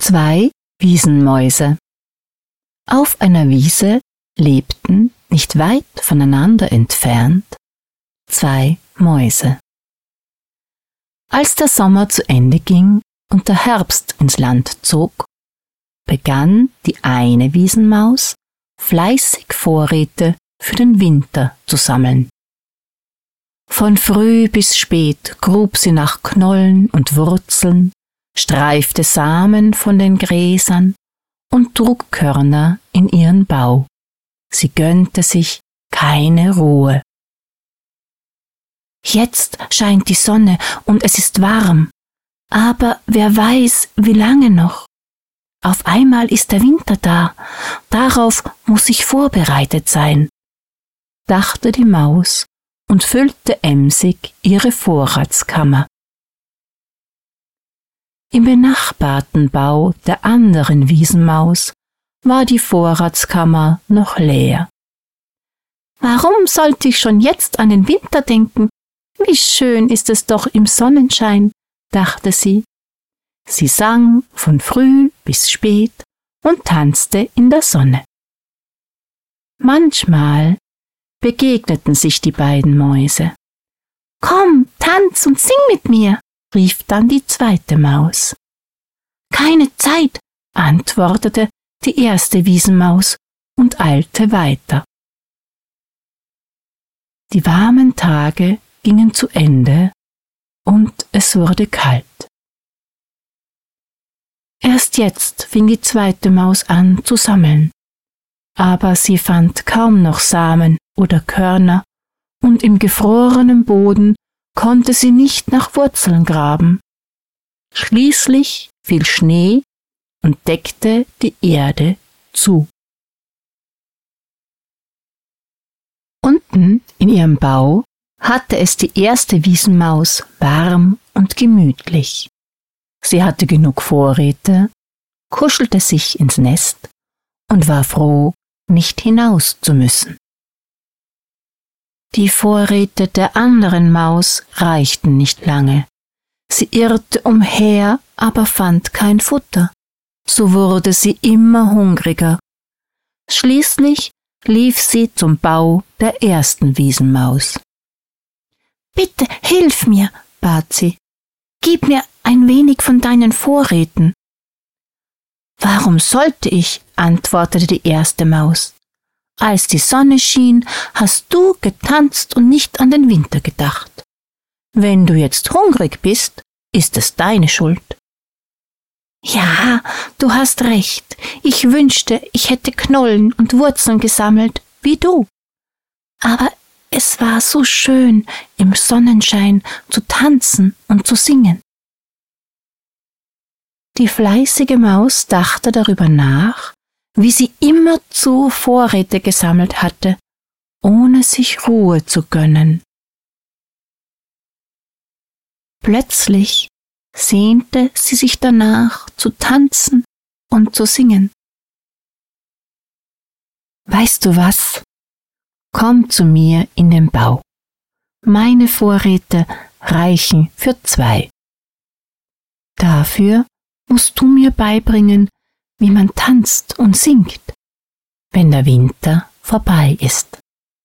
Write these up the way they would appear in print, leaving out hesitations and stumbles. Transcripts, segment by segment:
2 Wiesenmäuse. Auf einer Wiese lebten, nicht weit voneinander entfernt, 2 Mäuse. Als der Sommer zu Ende ging und der Herbst ins Land zog, begann die eine Wiesenmaus fleißig Vorräte für den Winter zu sammeln. Von früh bis spät grub sie nach Knollen und Wurzeln, streifte Samen von den Gräsern und trug Körner in ihren Bau. Sie gönnte sich keine Ruhe. Jetzt scheint die Sonne und es ist warm, aber wer weiß, wie lange noch. Auf einmal ist der Winter da, darauf muss ich vorbereitet sein, dachte die Maus und füllte emsig ihre Vorratskammer. Im benachbarten Bau der anderen Wiesenmaus war die Vorratskammer noch leer. Warum sollte ich schon jetzt an den Winter denken? Wie schön ist es doch im Sonnenschein, dachte sie. Sie sang von früh bis spät und tanzte in der Sonne. Manchmal begegneten sich die beiden Mäuse. »Komm, tanz und sing mit mir«, rief dann die zweite Maus. »Keine Zeit«, antwortete die erste Wiesenmaus und eilte weiter. Die warmen Tage gingen zu Ende und es wurde kalt. Erst jetzt fing die zweite Maus an zu sammeln, aber sie fand kaum noch Samen oder Körner und im gefrorenen Boden konnte sie nicht nach Wurzeln graben. Schließlich fiel Schnee und deckte die Erde zu. Unten in ihrem Bau hatte es die erste Wiesenmaus warm und gemütlich. Sie hatte genug Vorräte, kuschelte sich ins Nest und war froh, nicht hinaus zu müssen. Die Vorräte der anderen Maus reichten nicht lange. Sie irrte umher, aber fand kein Futter. So wurde sie immer hungriger. Schließlich lief sie zum Bau der ersten Wiesenmaus. »Bitte, hilf mir«, bat sie. »Gib mir ein wenig von deinen Vorräten.« »Warum sollte ich?«, antwortete die erste Maus. »Als die Sonne schien, hast du getanzt und nicht an den Winter gedacht. Wenn du jetzt hungrig bist, ist es deine Schuld.« »Ja, du hast recht. Ich wünschte, ich hätte Knollen und Wurzeln gesammelt, wie du. Aber es war so schön, im Sonnenschein zu tanzen und zu singen.« Die fleißige Maus dachte darüber nach, wie sie immerzu Vorräte gesammelt hatte, ohne sich Ruhe zu gönnen. Plötzlich sehnte sie sich danach, zu tanzen und zu singen. »Weißt du was? Komm zu mir in den Bau. Meine Vorräte reichen für 2. Dafür musst du mir beibringen, wie man tanzt und singt, wenn der Winter vorbei ist.«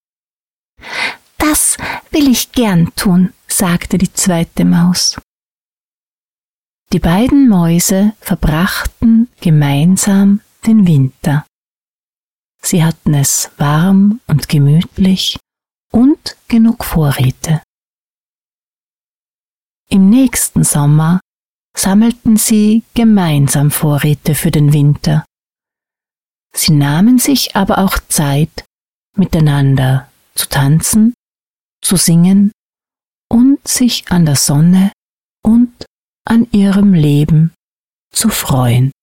»Das will ich gern tun«, sagte die zweite Maus. Die beiden Mäuse verbrachten gemeinsam den Winter. Sie hatten es warm und gemütlich und genug Vorräte. Im nächsten Sommer sammelten sie gemeinsam Vorräte für den Winter. Sie nahmen sich aber auch Zeit, miteinander zu tanzen, zu singen und sich an der Sonne und an ihrem Leben zu freuen.